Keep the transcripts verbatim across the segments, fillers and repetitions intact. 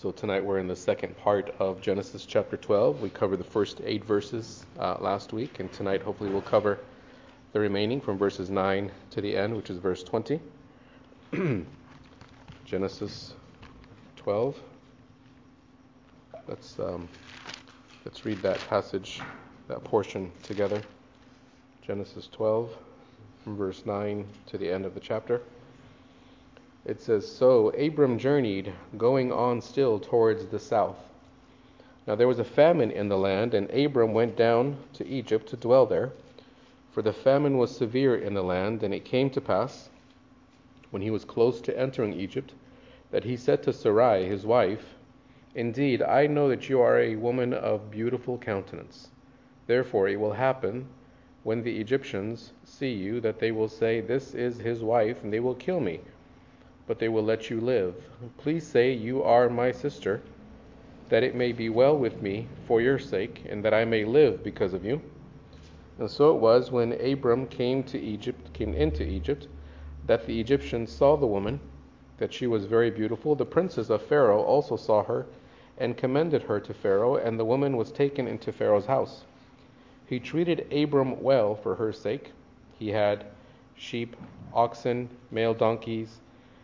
So tonight we're in the second part of Genesis chapter twelve. We covered the first eight verses uh, last week, and tonight hopefully we'll cover the remaining from verses nine to the end, which is verse twenty. Genesis twelve. Let's um, let's read that passage, that portion together. Genesis twelve, from verse nine to the end of the chapter. It says, "So Abram journeyed, going on still towards the south. Now there was a famine in the land, and Abram went down to Egypt to dwell there. For the famine was severe in the land, and it came to pass, when he was close to entering Egypt, that he said to Sarai his wife, 'Indeed, I know that you are a woman of beautiful countenance. Therefore it will happen, when the Egyptians see you, that they will say, This is his wife, and they will kill me. But they will let you live. Please say, You are my sister, that it may be well with me for your sake, and that I may live because of you.' And so it was, when Abram came to Egypt, came into Egypt, that the Egyptians saw the woman, that she was very beautiful. The princes of Pharaoh also saw her, and commended her to Pharaoh, and the woman was taken into Pharaoh's house. He treated Abram well for her sake. He had sheep, oxen, male donkeys,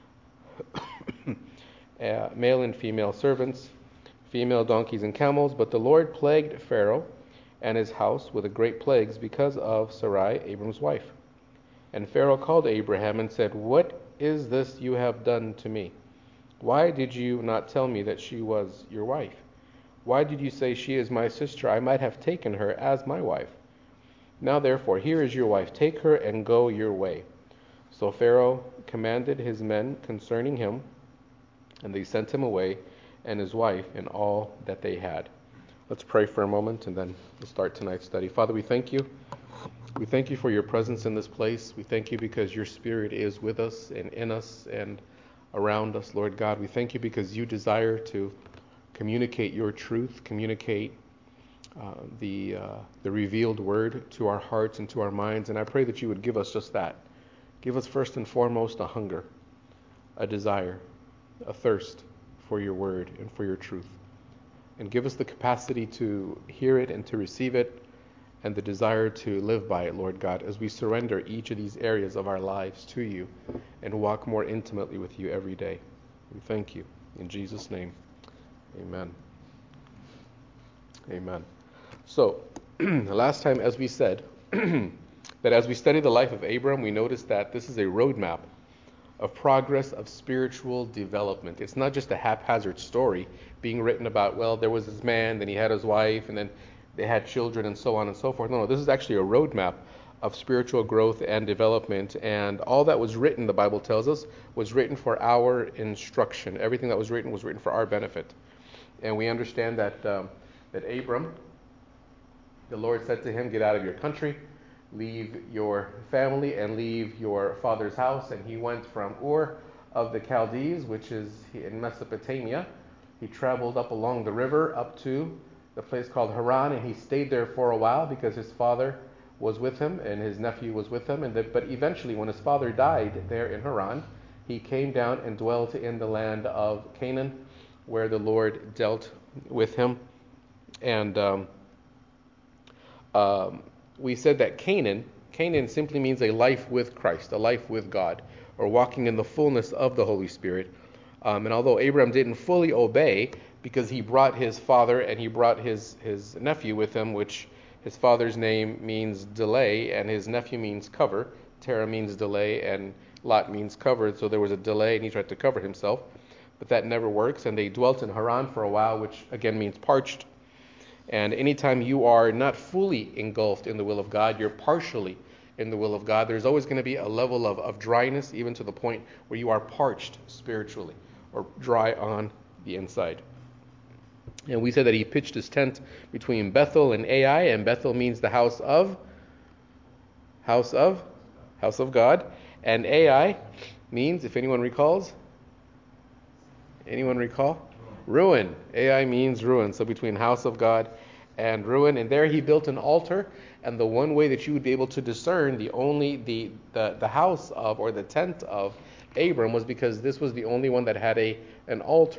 uh, male and female servants, female donkeys and camels. But the Lord plagued Pharaoh and his house with great plagues because of Sarai, Abram's wife. And Pharaoh called Abraham and said, 'What is this you have done to me? Why did you not tell me that she was your wife? Why did you say, She is my sister? I might have taken her as my wife. Now therefore, here is your wife. Take her and go your way.' So Pharaoh commanded his men concerning him, and they sent him away, and his wife, and all that they had." Let's pray for a moment, and then we'll start tonight's study. Father, we thank you. We thank you for your presence in this place. We thank you because your Spirit is with us and in us and around us, Lord God. We thank you because you desire to communicate your truth, communicate uh, the uh, the revealed word to our hearts and to our minds. And I pray that you would give us just that. Give us first and foremost a hunger, a desire, a thirst for your word and for your truth. And give us the capacity to hear it and to receive it, and the desire to live by it, Lord God, as we surrender each of these areas of our lives to you and walk more intimately with you every day. We thank you. In Jesus' name, amen. Amen. So, last time, as we said, that as we study the life of Abram, we noticed that this is a roadmap of progress of spiritual development. It's not just a haphazard story being written about, well, there was this man, then he had his wife, and then they had children, and so on and so forth. No, no, this is actually a roadmap of spiritual growth and development, and all that was written, the Bible tells us, was written for our instruction. Everything that was written was written for our benefit. And we understand that um, that Abram, the Lord said to him, "Get out of your country, leave your family, and leave your father's house." And he went from Ur of the Chaldees, which is in Mesopotamia. He traveled up along the river up to the place called Haran, and he stayed there for a while because his father was with him and his nephew was with him. And the, but eventually, when his father died there in Haran, he came down and dwelt in the land of Canaan, where the Lord dealt with him. And um, um, we said that Canaan, Canaan simply means a life with Christ, a life with God, or walking in the fullness of the Holy Spirit. Um, and although Abram didn't fully obey, because he brought his father and he brought his, his nephew with him, which his father's name means delay and his nephew means cover. Terah means delay and Lot means covered, so there was a delay and he tried to cover himself. But that never works, and they dwelt in Haran for a while, which again means parched. And anytime you are not fully engulfed in the will of God, you're partially in the will of God, there's always going to be a level of, of dryness, even to the point where you are parched spiritually or dry on the inside. And we said that he pitched his tent between Bethel and Ai, and Bethel means the house of, house of, house of God. And Ai means, if anyone recalls, anyone recall? Ruin. Ai means ruin. So between house of God and ruin. And there he built an altar. And the one way that you would be able to discern the only the the, the house of or the tent of Abram was because this was the only one that had a an altar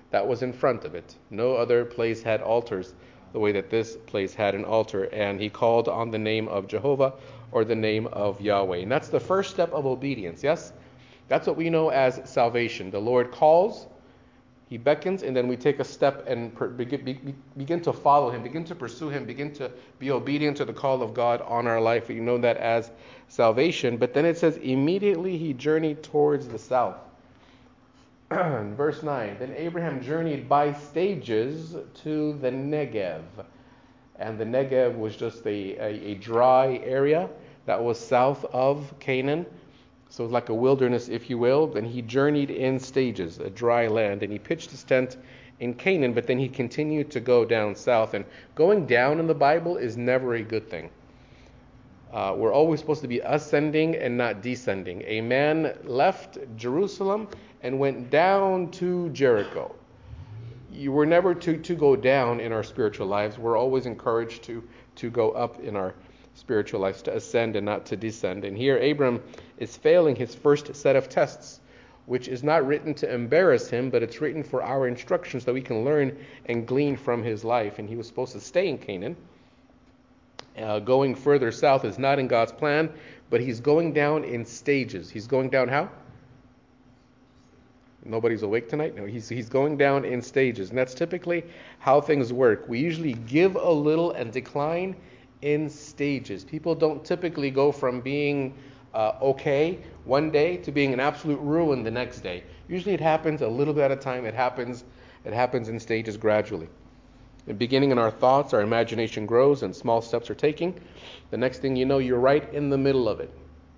That was in front of it. No other place had altars the way that this place had an altar. And he called on the name of Jehovah, or the name of Yahweh. And that's the first step of obedience, yes? That's what we know as salvation. The Lord calls, he beckons, and then we take a step and per, begin, be, begin to follow him, begin to pursue him, begin to be obedient to the call of God on our life. We know that as salvation. But then it says, immediately he journeyed towards the south. Verse nine, then Abraham journeyed by stages to the Negev. And the Negev was just a, a, a dry area that was south of Canaan. So it was like a wilderness, if you will. Then he journeyed in stages, a dry land, and he pitched his tent in Canaan, but then he continued to go down south. And going down in the Bible is never a good thing. Uh, we're always supposed to be ascending and not descending. A man left Jerusalem and went down to Jericho. You were never to, to go down in our spiritual lives. We're always encouraged to, to go up in our spiritual lives, to ascend and not to descend. And here Abram is failing his first set of tests, which is not written to embarrass him, but it's written for our instruction so that we can learn and glean from his life. And he was supposed to stay in Canaan. Uh, going further south is not in God's plan, but he's going down in stages. He's going down how? Nobody's awake tonight? No, he's he's going down in stages. And that's typically how things work. We usually give a little and decline in stages. People don't typically go from being uh, okay one day to being an absolute ruin the next day. Usually it happens a little bit at a time. It happens, it happens in stages gradually. The beginning in our thoughts, our imagination grows and small steps are taken. The next thing you know, you're right in the middle of it.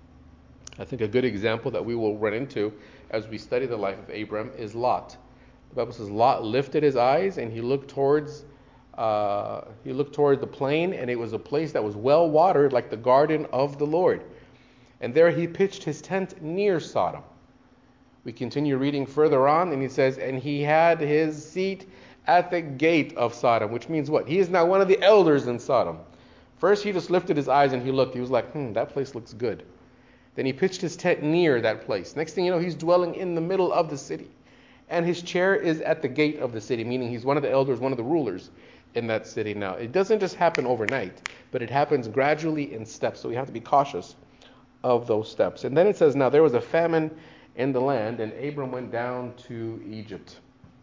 I think a good example that we will run into as we study the life of Abram is Lot. The Bible says Lot lifted his eyes and he looked towards uh, he looked toward the plain, and it was a place that was well watered, like the garden of the Lord. And there he pitched his tent near Sodom. We continue reading further on, and he says, and he had his seat at the gate of Sodom, which means what? He is now one of the elders in Sodom. First, he just lifted his eyes and he looked. He was like, hmm, that place looks good. Then he pitched his tent near that place. Next thing you know, he's dwelling in the middle of the city. And his chair is at the gate of the city, meaning he's one of the elders, one of the rulers in that city now. It doesn't just happen overnight, but it happens gradually in steps. So we have to be cautious of those steps. And then it says, now there was a famine in the land, and Abram went down to Egypt.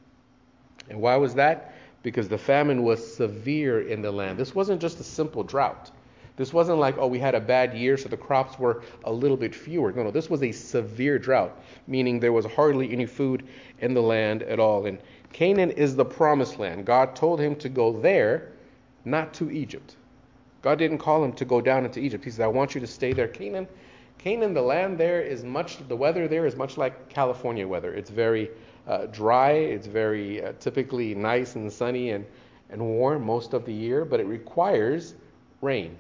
And why was that? Because the famine was severe in the land. This wasn't just a simple drought. This wasn't like, oh, we had a bad year, so the crops were a little bit fewer. No, no, this was a severe drought, meaning there was hardly any food in the land at all. And Canaan is the promised land. God told him to go there, not to Egypt. God didn't call him to go down into Egypt. He said, I want you to stay there. Canaan, Canaan, the land there is much, the weather there is much like California weather. It's very uh, dry. It's very uh, typically nice and sunny and, and warm most of the year, but it requires rain.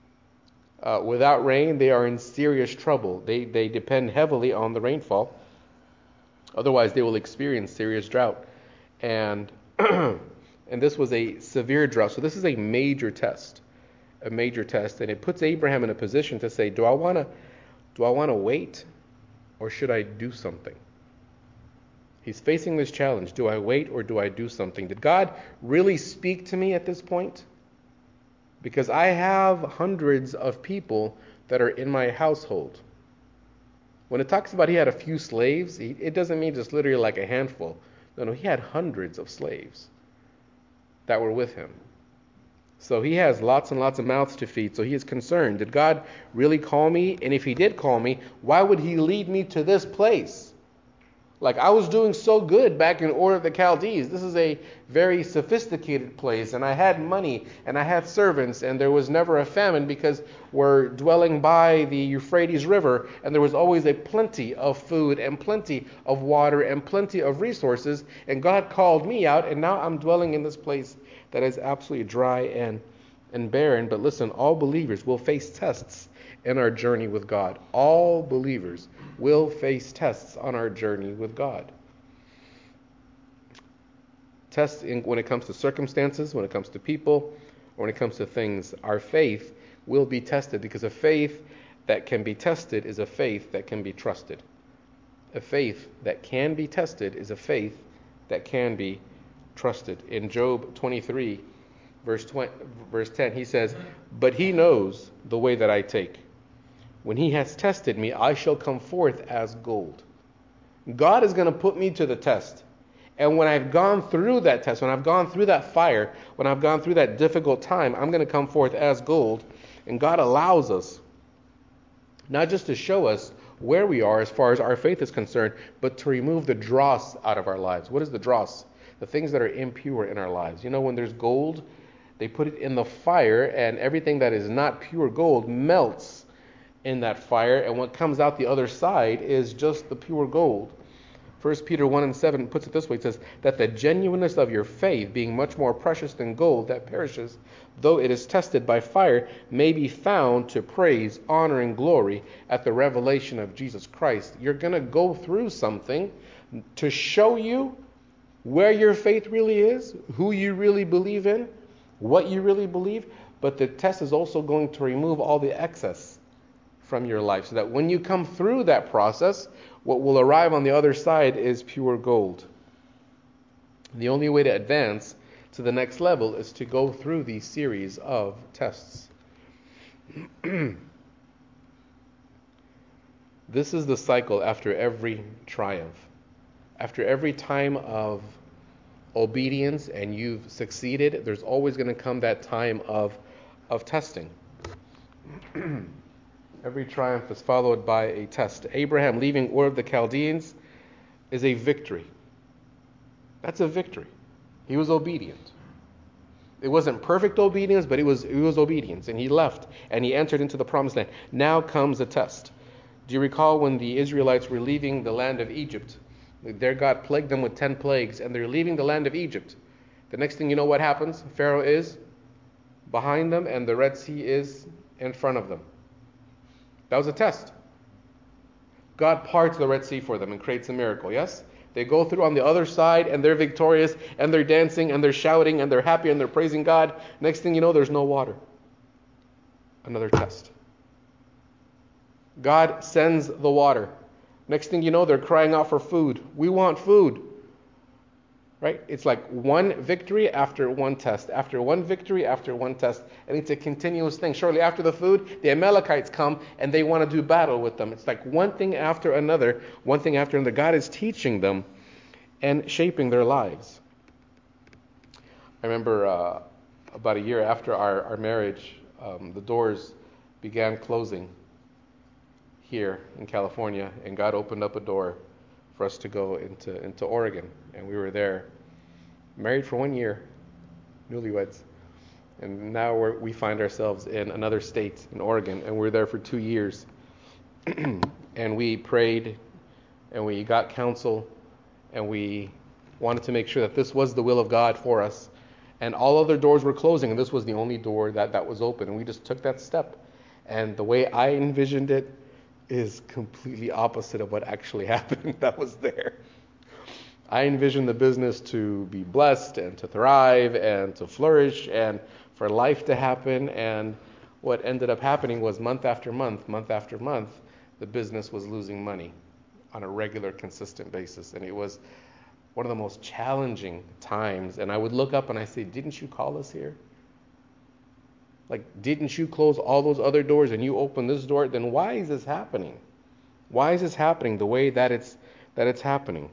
Uh, without rain, they are in serious trouble. They they depend heavily on the rainfall. Otherwise, they will experience serious drought. And and this was a severe drought. So this is a major test, a major test, and it puts Abraham in a position to say, do I want to do I want to wait, or should I do something? He's facing this challenge. Do I wait or do I do something? Did God really speak to me at this point? Because I have hundreds of people that are in my household. When it talks about he had a few slaves, he, it doesn't mean just literally like a handful. No, no, he had hundreds of slaves that were with him. So he has lots and lots of mouths to feed. So he is concerned. Did God really call me? And if he did call me, why would he lead me to this place? Like, I was doing so good back in Ur of the Chaldees. This is a very sophisticated place, and I had money, and I had servants, and there was never a famine because we're dwelling by the Euphrates River, and there was always a plenty of food and plenty of water and plenty of resources, and God called me out, and now I'm dwelling in this place that is absolutely dry and, and barren. But listen, all believers will face tests in our journey with God. All believers will face tests on our journey with God. Tests in, when it comes to circumstances, when it comes to people, or when it comes to things. Our faith will be tested, because a faith that can be tested is a faith that can be trusted. A faith that can be tested is a faith that can be trusted. In Job twenty-three, verse twenty, verse ten, he says, "But he knows the way that I take. When he has tested me, I shall come forth as gold." God is going to put me to the test. And when I've gone through that test, when I've gone through that fire, when I've gone through that difficult time, I'm going to come forth as gold. And God allows us, not just to show us where we are as far as our faith is concerned, but to remove the dross out of our lives. What is the dross? The things that are impure in our lives. You know, when there's gold, they put it in the fire, and everything that is not pure gold melts in that fire, and what comes out the other side is just the pure gold. First Peter one and seven puts it this way. It says, "That the genuineness of your faith, being much more precious than gold that perishes, though it is tested by fire, may be found to praise, honor, and glory at the revelation of Jesus Christ." You're going to go through something to show you where your faith really is, who you really believe in, what you really believe. But the test is also going to remove all the excess from your life, so that when you come through that process, what will arrive on the other side is pure gold. The only way to advance to the next level is to go through these series of tests. This is the cycle after every triumph. After every time of obedience and you've succeeded, there's always going to come that time of, of testing. Every triumph is followed by a test. Abraham leaving Ur of the Chaldeans is a victory. That's a victory. He was obedient. It wasn't perfect obedience, but it was it was obedience. And he left, and he entered into the promised land. Now comes a test. Do you recall when the Israelites were leaving the land of Egypt? Their God plagued them with ten plagues, and they're leaving the land of Egypt. The next thing you know, what happens? Pharaoh is behind them, and the Red Sea is in front of them. That was a test. God parts the Red Sea for them and creates a miracle, yes? They go through on the other side, and they're victorious, and they're dancing, and they're shouting, and they're happy, and they're praising God. Next thing you know, there's no water. Another test. God sends the water. Next thing you know, they're crying out for food. We want food. Right? It's like one victory after one test, after one victory after one test, and it's a continuous thing. Shortly after the food, the Amalekites come and they want to do battle with them. It's like one thing after another, one thing after another. God is teaching them and shaping their lives. I remember uh, about a year after our, our marriage, um, the doors began closing here in California, and God opened up a door for us to go into into Oregon, and we were there, married for one year, newlyweds, and now we're, we find ourselves in another state, in Oregon, and we're there for two years, and we prayed, and we got counsel, and we wanted to make sure that this was the will of God for us, and all other doors were closing, and this was the only door that that was open, and we just took that step, and the way I envisioned it is completely opposite of what actually happened that was there. I envisioned the business to be blessed and to thrive and to flourish and for life to happen, and what ended up happening was month after month, month after month, the business was losing money on a regular, consistent basis, and it was one of the most challenging times. And I would look up and I say, "Didn't you call us here? Like, didn't you close all those other doors and you open this door? Then why is this happening? Why is this happening the way that it's that it's happening?"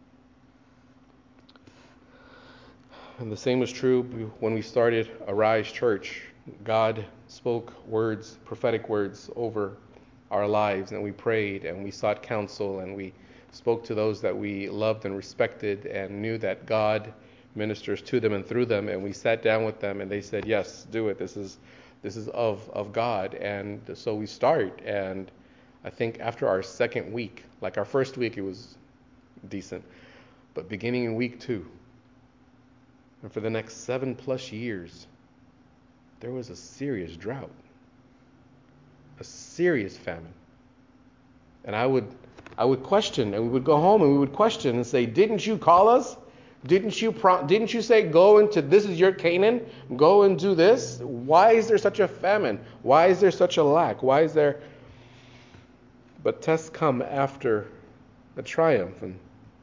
And the same was true when we started Arise Church. God spoke words, prophetic words over our lives, and we prayed and we sought counsel and we spoke to those that we loved and respected and knew that God ministers to them and through them, and we sat down with them and they said, "Yes, do it. This is this is of of God." And so we start, and I think after our second week, like our first week it was decent, but beginning in week two, and for the next seven plus years, there was a serious drought, a serious famine. And I would I would question, and we would go home and we would question and say, "Didn't you call us? Didn't you pro- didn't you say, go into, this is your Canaan, go and do this? Why is there such a famine? Why is there such a lack? Why is there?" But tests come after the triumph. And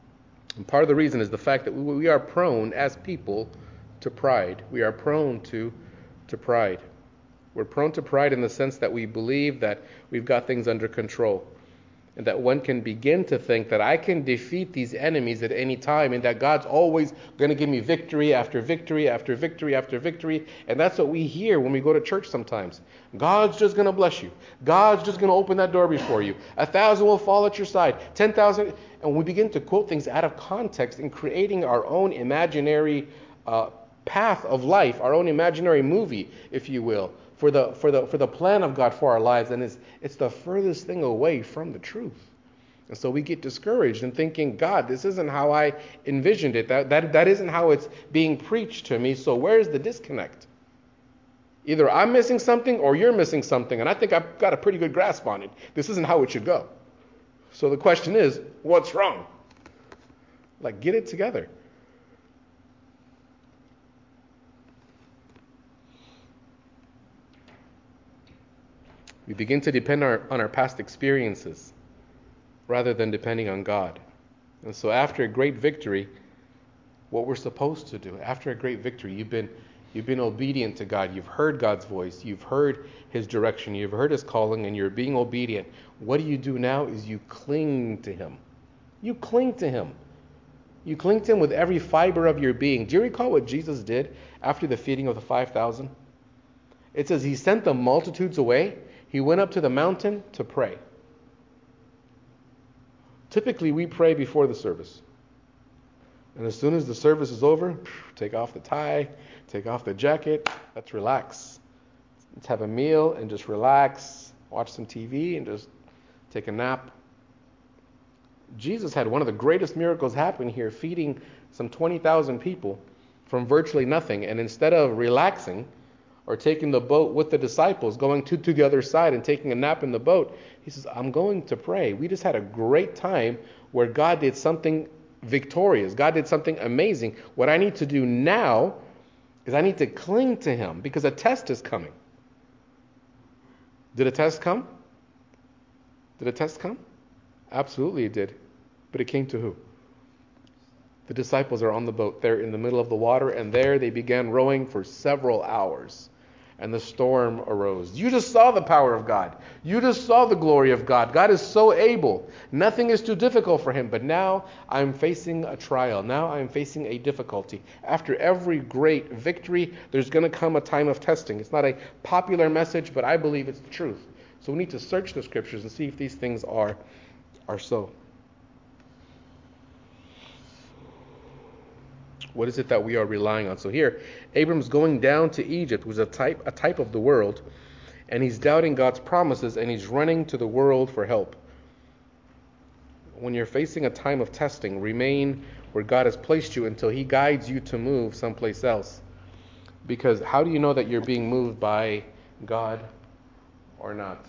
And part of the reason is the fact that we are prone as people to pride. We are prone to, to pride. We're prone to pride in the sense that we believe that we've got things under control. And that one can begin to think that I can defeat these enemies at any time, and that God's always going to give me victory after victory after victory after victory. And that's what we hear when we go to church sometimes. God's just going to bless you. God's just going to open that door before you. A thousand will fall at your side. Ten thousand. And we begin to quote things out of context and creating our own imaginary uh, path of life, our own imaginary movie, if you will, for the for the for the plan of God for our lives, and it's it's the furthest thing away from the truth. And so we get discouraged and thinking, God, this isn't how I envisioned it. That that that isn't how it's being preached to me. So where's the disconnect? Either I'm missing something or you're missing something, and I think I've got a pretty good grasp on it. This isn't how it should go. So the question is, what's wrong? Like, get it together. We begin to depend our, on our past experiences rather than depending on God. And so after a great victory, what we're supposed to do, after a great victory, you've been you've been obedient to God. You've heard God's voice. You've heard his direction. You've heard his calling, and you're being obedient. What do you do now is you cling to him. You cling to him. You cling to him with every fiber of your being. Do you recall what Jesus did after the feeding of the five thousand? It says he sent the multitudes away. He went up to the mountain to pray. Typically, we pray before the service. And as soon as the service is over, take off the tie, take off the jacket, let's relax. Let's have a meal and just relax, watch some T V and just take a nap. Jesus had one of the greatest miracles happen here, feeding some twenty thousand people from virtually nothing. And instead of relaxing or taking the boat with the disciples, going to, to the other side and taking a nap in the boat, he says, I'm going to pray. We just had a great time where God did something victorious. God did something amazing. What I need to do now is I need to cling to him because a test is coming. Did a test come? Did a test come? Absolutely it did. But it came to who? The disciples are on the boat. They're in the middle of the water, and there they began rowing for several hours. And the storm arose. You just saw the power of God. You just saw the glory of God. God is so able. Nothing is too difficult for him. But now I'm facing a trial. Now I'm facing a difficulty. After every great victory, there's going to come a time of testing. It's not a popular message, but I believe it's the truth. So we need to search the scriptures and see if these things are, are so. What is it that we are relying on? So here, Abram's going down to Egypt, which was a type, a type of the world, and he's doubting God's promises, and he's running to the world for help. When you're facing a time of testing, remain where God has placed you until he guides you to move someplace else. Because how do you know that you're being moved by God or not?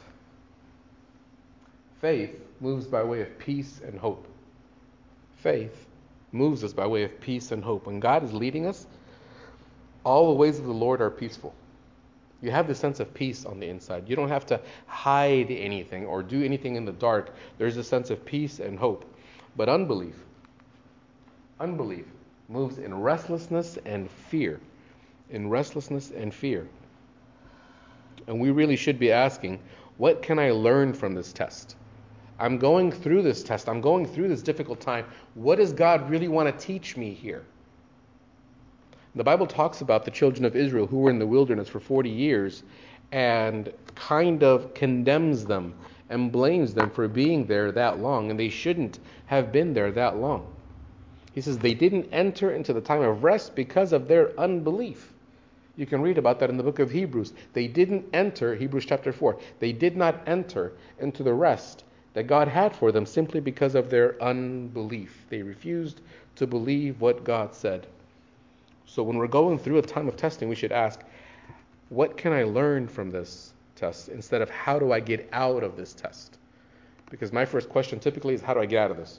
Faith moves by way of peace and hope. Faith moves us by way of peace and hope. When God is leading us, all the ways of the Lord are peaceful. You have the sense of peace on the inside. You don't have to hide anything or do anything in the dark. There's a sense of peace and hope. But unbelief, unbelief moves in restlessness and fear. In restlessness and fear. And we really should be asking, what can I learn from this test? I'm going through this test. I'm going through this difficult time. What does God really want to teach me here? The Bible talks about the children of Israel who were in the wilderness for forty years and kind of condemns them and blames them for being there that long, and they shouldn't have been there that long. He says they didn't enter into the time of rest because of their unbelief. You can read about that in the book of Hebrews. They didn't enter, Hebrews chapter four, they did not enter into the rest that God had for them simply because of their unbelief. They refused to believe what God said. So when we're going through a time of testing, we should ask, what can I learn from this test instead of how do I get out of this test? Because my first question typically is, how do I get out of this?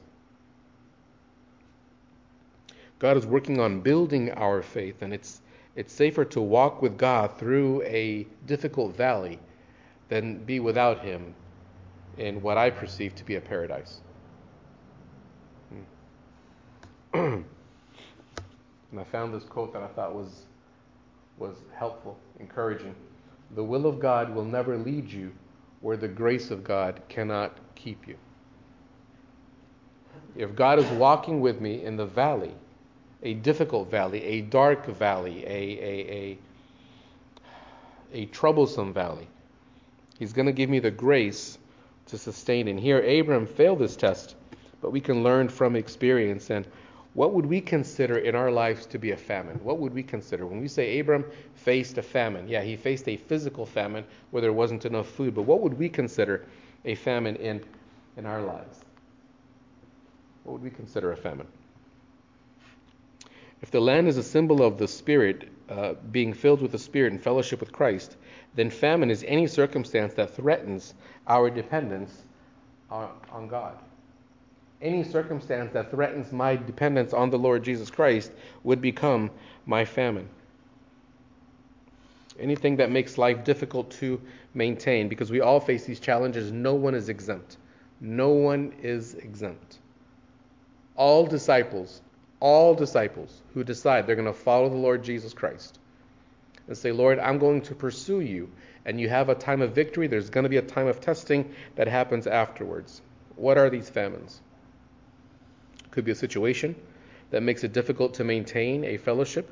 God is working on building our faith, and it's it's safer to walk with God through a difficult valley than be without him in what I perceive to be a paradise. Hmm. And I found this quote that I thought was was helpful, encouraging. The will of God will never lead you where the grace of God cannot keep you. If God is walking with me in the valley, a difficult valley, a dark valley, a a a, a troublesome valley, He's going to give me the grace to sustain. And here Abram failed this test, but we can learn from experience. And what would we consider in our lives to be a famine? What would we consider? When we say Abram faced a famine, yeah, he faced a physical famine where there wasn't enough food, but what would we consider a famine in, in our lives? What would we consider a famine? If the land is a symbol of the Spirit, uh, being filled with the Spirit and fellowship with Christ, then famine is any circumstance that threatens our dependence on, on God. Any circumstance that threatens my dependence on the Lord Jesus Christ would become my famine. Anything that makes life difficult to maintain, because we all face these challenges, no one is exempt. No one is exempt. All disciples, all disciples who decide they're going to follow the Lord Jesus Christ and say, Lord, I'm going to pursue you, and you have a time of victory, there's going to be a time of testing that happens afterwards. What are these famines? Could be a situation that makes it difficult to maintain a fellowship.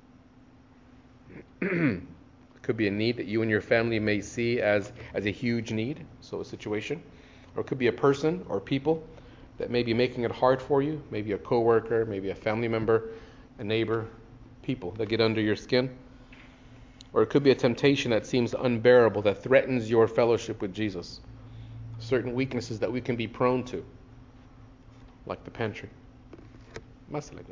Could be a need that you and your family may see as, as a huge need, so a situation. Or it could be a person or people that may be making it hard for you, maybe a coworker, maybe a family member, a neighbor, people that get under your skin. Or it could be a temptation that seems unbearable, that threatens your fellowship with Jesus. Certain weaknesses that we can be prone to, like the pantry. Must like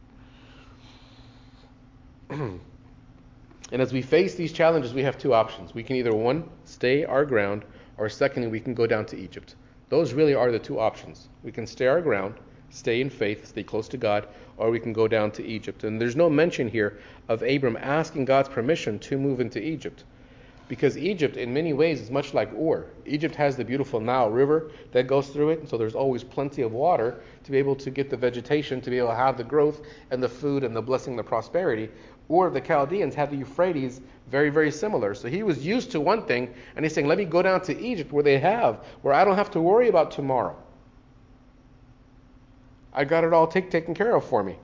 that. And as we face these challenges, we have two options. We can either, one, stay our ground, or secondly, we can go down to Egypt. Those really are the two options. We can stay our ground, stay in faith, stay close to God, or we can go down to Egypt. And there's no mention here of Abram asking God's permission to move into Egypt, because Egypt in many ways is much like Ur. Egypt has the beautiful Nile River that goes through it, and so there's always plenty of water to be able to get the vegetation, to be able to have the growth and the food and the blessing and the prosperity. Ur of the Chaldeans had the Euphrates, very, very similar. So he was used to one thing, and he's saying, let me go down to Egypt where they have, where I don't have to worry about tomorrow. I got it all take, taken care of for me.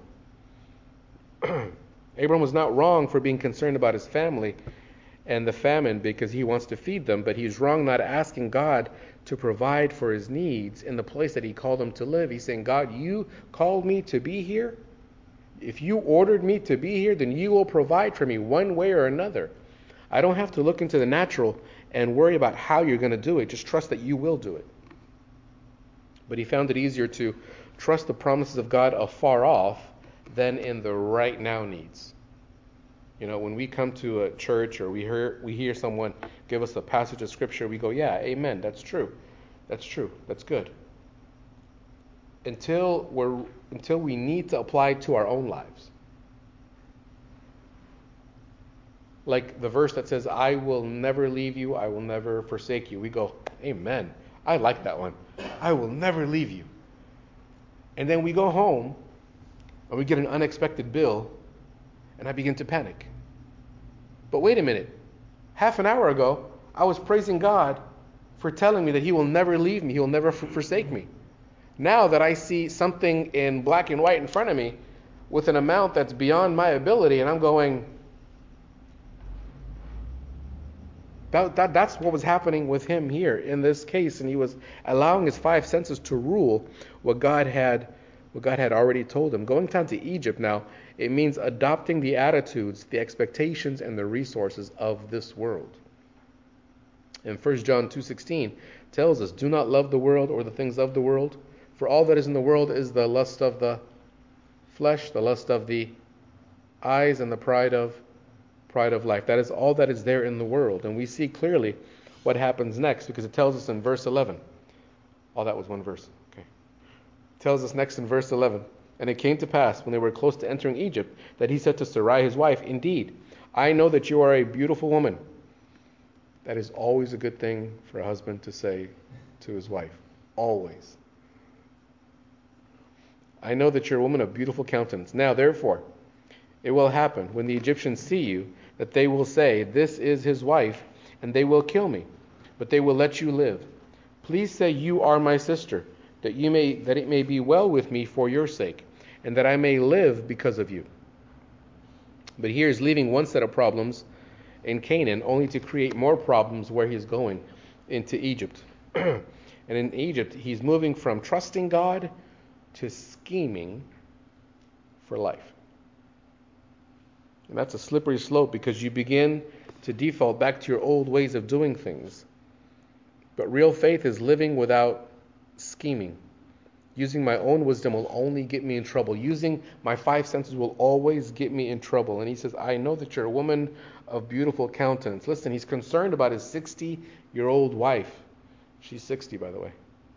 Abram was not wrong for being concerned about his family and the famine because he wants to feed them, but he's wrong not asking God to provide for his needs in the place that he called him to live. He's saying, God, you called me to be here. If you ordered me to be here, then you will provide for me one way or another. I don't have to look into the natural and worry about how you're going to do it. Just trust that you will do it. But he found it easier to trust the promises of God afar off than in the right now needs. You know, when we come to a church or we hear we hear someone give us a passage of scripture, we go, yeah, amen, that's true. That's true. That's good. Until we're until we need to apply it to our own lives. Like the verse that says, I will never leave you, I will never forsake you. We go, amen. I like that one. I will never leave you. And then we go home and we get an unexpected bill and I begin to panic. But wait a minute. Half an hour ago, I was praising God for telling me that He will never leave me, He will never f- forsake me. Now that I see something in black and white in front of me with an amount that's beyond my ability, and I'm going, that, that that's what was happening with him here in this case, and he was allowing his five senses to rule what God had what God had already told him. Going down to Egypt now, it means adopting the attitudes, the expectations, and the resources of this world. And First John two sixteen tells us, do not love the world or the things of the world, for all that is in the world is the lust of the flesh, the lust of the eyes, and the pride of pride of life. That is all that is there in the world. And we see clearly what happens next, because it tells us in verse eleven. Oh, that was one verse. Okay. It tells us next in verse eleven. And it came to pass, when they were close to entering Egypt, that he said to Sarai his wife, indeed, I know that you are a beautiful woman. That is always a good thing for a husband to say to his wife. Always. I know that you're a woman of beautiful countenance. Now, therefore, it will happen when the Egyptians see you that they will say, 'This is his wife,' and they will kill me, but they will let you live. Please say you are my sister, that you may that it may be well with me for your sake, and that I may live because of you." But here he's leaving one set of problems in Canaan only to create more problems where he's going, into Egypt. And in Egypt, he's moving from trusting God to scheming for life. And that's a slippery slope, because you begin to default back to your old ways of doing things. But real faith is living without scheming. Using my own wisdom will only get me in trouble. Using my five senses will always get me in trouble. And he says, I know that you're a woman of beautiful countenance. Listen, he's concerned about his sixty-year-old wife. She's sixty, by the way.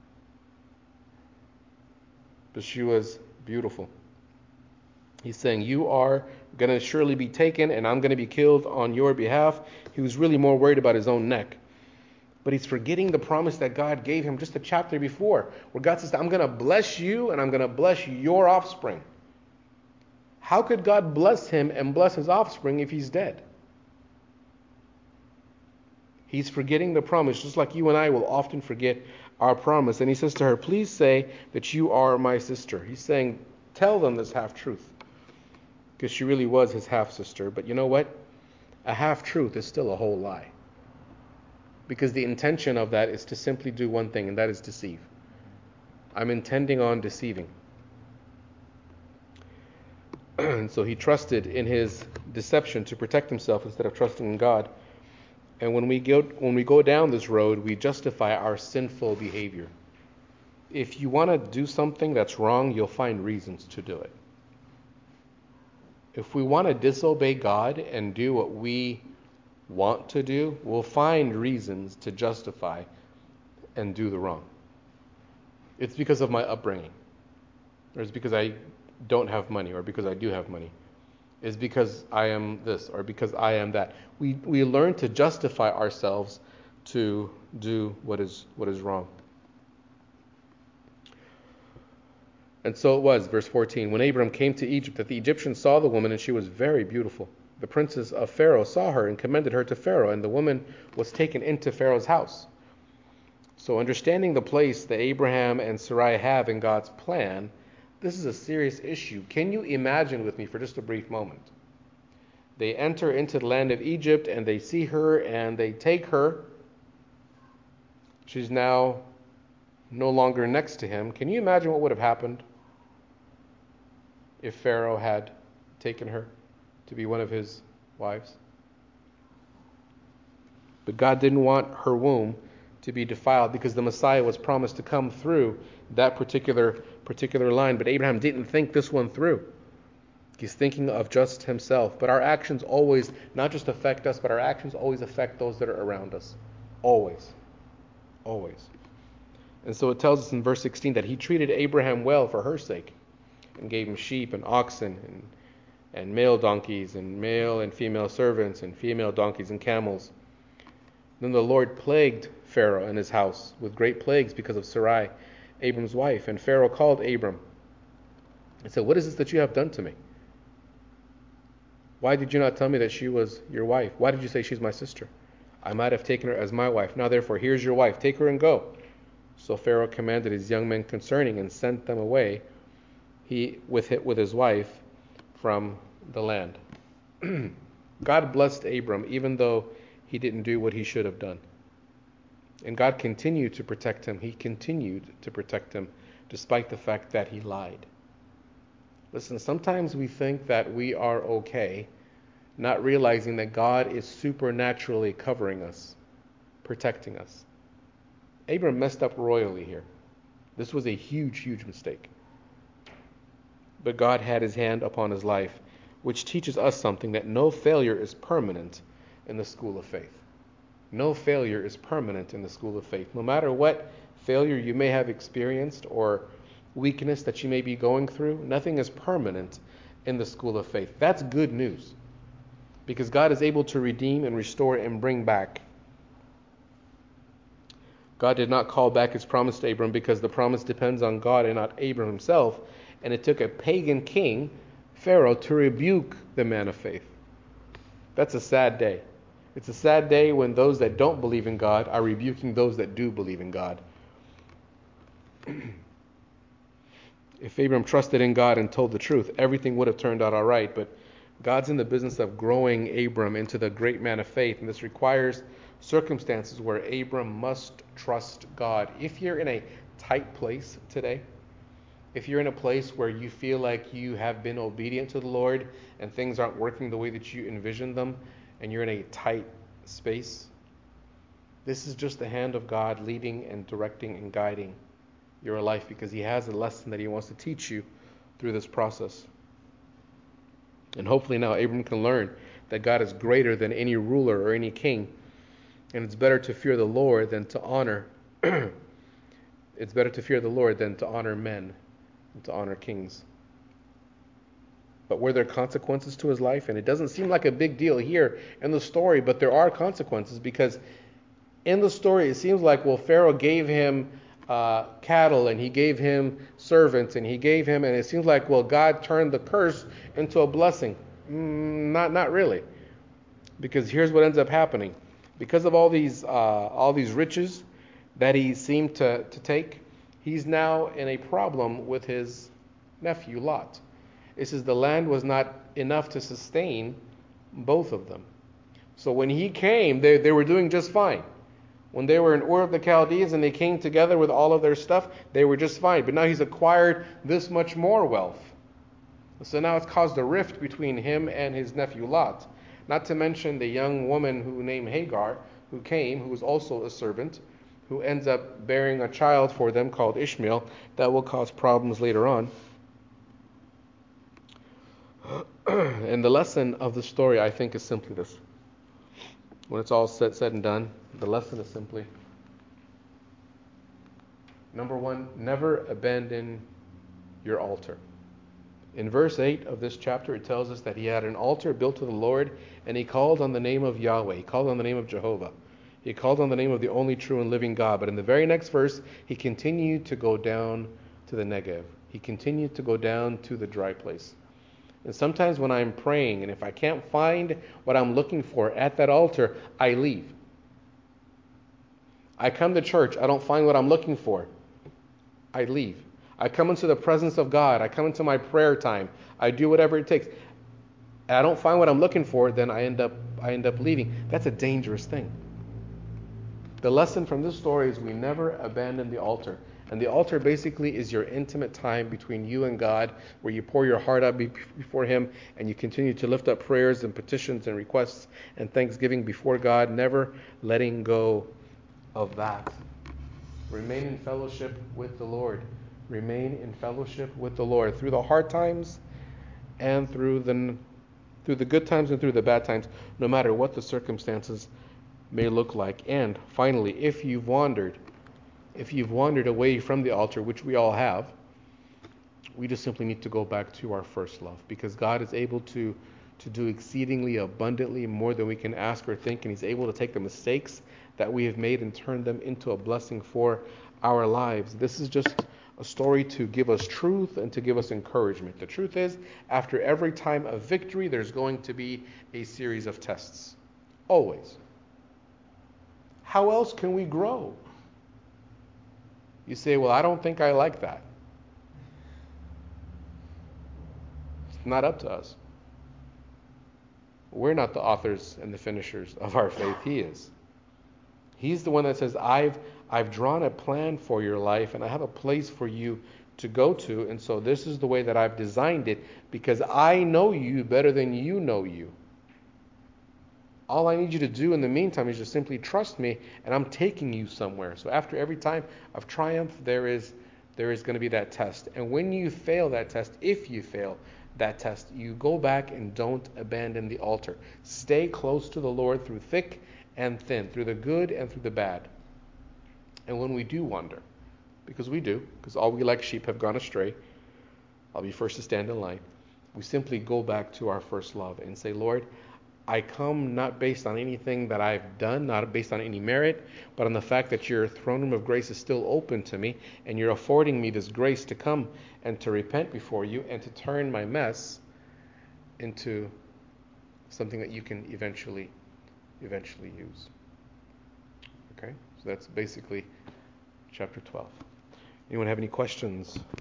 But she was beautiful. He's saying, you are going to surely be taken, and I'm going to be killed on your behalf. He was really more worried about his own neck. But he's forgetting the promise that God gave him just a chapter before, where God says, I'm going to bless you, and I'm going to bless your offspring. How could God bless him and bless his offspring if he's dead? He's forgetting the promise, just like you and I will often forget our promise. And he says to her, please say that you are my sister. He's saying, tell them this half-truth. Because she really was his half-sister. But you know what? A half-truth is still a whole lie. Because the intention of that is to simply do one thing, and that is deceive. I'm intending on deceiving. And so he trusted in his deception to protect himself instead of trusting in God. And when we go when we go down this road, we justify our sinful behavior. If you want to do something that's wrong, you'll find reasons to do it. If we want to disobey God and do what we want to do, we'll find reasons to justify and do the wrong. It's because of my upbringing. Or it's because I don't have money, or because I do have money. It's because I am this, or because I am that. We we learn to justify ourselves to do what is what is wrong. And so it was, verse fourteen, when Abram came to Egypt, that the Egyptians saw the woman, and she was very beautiful. The princes of Pharaoh saw her and commended her to Pharaoh, and the woman was taken into Pharaoh's house. So understanding the place that Abraham and Sarai have in God's plan, this is a serious issue. Can you imagine with me for just a brief moment? They enter into the land of Egypt, and they see her, and they take her. She's now no longer next to him. Can you imagine what would have happened if Pharaoh had taken her to be one of his wives? But God didn't want her womb to be defiled, because the Messiah was promised to come through that particular particular line. But Abraham didn't think this one through. He's thinking of just himself. But our actions always not just affect us, but our actions always affect those that are around us. Always. Always. And so it tells us in verse sixteen that he treated Abraham well for her sake, and gave him sheep and oxen and and male donkeys and male and female servants and female donkeys and camels. Then the Lord plagued Pharaoh and his house with great plagues because of Sarai, Abram's wife. And Pharaoh called Abram and said, what is this that you have done to me? Why did you not tell me that she was your wife? Why did you say she's my sister? I might have taken her as my wife. Now therefore, here's your wife. Take her and go. So Pharaoh commanded his young men concerning, and sent them away, he with it, with his wife, from the land. God blessed Abram even though he didn't do what he should have done. And God continued to protect him. He continued to protect him despite the fact that he lied. Listen, sometimes we think that we are okay, not realizing that God is supernaturally covering us, protecting us. Abram messed up royally here. This was a huge, huge mistake. But God had his hand upon his life, which teaches us something, that no failure is permanent in the school of faith. No failure is permanent in the school of faith. No matter what failure you may have experienced or weakness that you may be going through, nothing is permanent in the school of faith. That's good news, because God is able to redeem and restore and bring back. God did not call back his promise to Abram because the promise depends on God and not Abram himself. And it took a pagan king, Pharaoh, to rebuke the man of faith. That's a sad day. It's a sad day when those that don't believe in God are rebuking those that do believe in God. If Abram trusted in God and told the truth, everything would have turned out all right. But God's in the business of growing Abram into the great man of faith, and this requires circumstances where Abram must trust God. If you're in a tight place today, if you're in a place where you feel like you have been obedient to the Lord and things aren't working the way that you envisioned them, and you're in a tight space, this is just the hand of God leading and directing and guiding your life, because he has a lesson that he wants to teach you through this process. And hopefully now Abram can learn that God is greater than any ruler or any king, and it's better to fear the Lord than to honor it's better to fear the Lord than to honor men and to honor kings. But were there consequences to his life? And it doesn't seem like a big deal here in the story, but there are consequences, because in the story it seems like, well, Pharaoh gave him uh, cattle, and he gave him servants, and he gave him, and it seems like, well, God turned the curse into a blessing. Mm, not, not really, because here's what ends up happening. Because of all these, uh, all these riches that he seemed to, to take, he's now in a problem with his nephew Lot. It says the land was not enough to sustain both of them. So when he came, they, they were doing just fine. When they were in Ur of the Chaldees and they came together with all of their stuff, they were just fine. But now he's acquired this much more wealth. So now it's caused a rift between him and his nephew Lot. Not to mention the young woman who named Hagar, who came, who was also a servant, who ends up bearing a child for them called Ishmael, that will cause problems later on. And the lesson of the story, I think, is simply this. When it's all said, said and done, the lesson is simply, number one, never abandon your altar. In verse eight of this chapter, it tells us that he had an altar built to the Lord, and he called on the name of Yahweh. He called on the name of Jehovah. He called on the name of the only true and living God. But in the very next verse, he continued to go down to the Negev. He continued to go down to the dry place. And sometimes when I'm praying, and if I can't find what I'm looking for at that altar, I leave. I come to church, I don't find what I'm looking for, I leave. I come into the presence of God, I come into my prayer time, I do whatever it takes. And I don't find what I'm looking for, then I end up I end up leaving. That's a dangerous thing. The lesson from this story is we never abandon the altar. And the altar basically is your intimate time between you and God, where you pour your heart out before him and you continue to lift up prayers and petitions and requests and thanksgiving before God, never letting go of that. Remain in fellowship with the Lord. Remain in fellowship with the Lord through the hard times and through the through the good times and through the bad times, no matter what the circumstances may look like. And finally, if you've wandered, if you've wandered away from the altar, which we all have, we just simply need to go back to our first love, because God is able to to do exceedingly abundantly more than we can ask or think, and he's able to take the mistakes that we have made and turn them into a blessing for our lives. This is just a story to give us truth and to give us encouragement. The truth is, after every time of victory, there's going to be a series of tests. Always. How else can we grow? You say, well, I don't think I like that. It's not up to us. We're not the authors and the finishers of our faith. He is. He's the one that says, I've I've drawn a plan for your life, and I have a place for you to go to, and so this is the way that I've designed it, because I know you better than you know you. All I need you to do in the meantime is just simply trust me, and I'm taking you somewhere. So after every time of triumph, there is there is going to be that test. And when you fail that test, if you fail that test, you go back and don't abandon the altar. Stay close to the Lord through thick and thin, through the good and through the bad. And when we do wander, because we do, because all we like sheep have gone astray, I'll be first to stand in line, we simply go back to our first love and say, Lord, I come not based on anything that I've done, not based on any merit, but on the fact that your throne room of grace is still open to me, and you're affording me this grace to come and to repent before you and to turn my mess into something that you can eventually, eventually use. Okay, so that's basically chapter twelve. Anyone have any questions?